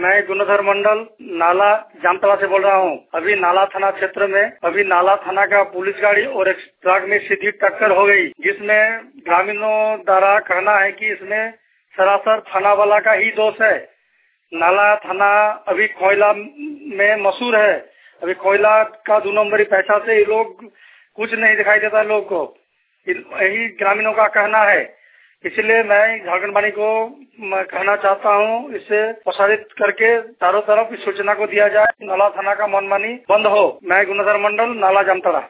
मैं गुणधर मंडल नाला जामतला से बोल रहा हूँ। अभी नाला थाना क्षेत्र में नाला थाना का पुलिस गाड़ी और एक ट्रक में सीधी टक्कर हो गई, जिसमें ग्रामीणों द्वारा कहना है कि इसमें सरासर थाना वाला का ही दोष है। नाला थाना अभी कोयला में मशहूर है। अभी कोयला का 2 नंबरी पैसा से ये लोग कुछ नहीं दिखाई देता लोग को, यही ग्रामीणों का कहना है। इसलिए मैं झारखंड वाणी को कहना चाहता हूँ, इसे प्रसारित करके चारों तरफ इस सूचना को दिया जाए, नाला थाना का मनमानी बंद हो। मैं गुणधर मंडल नाला जामतला।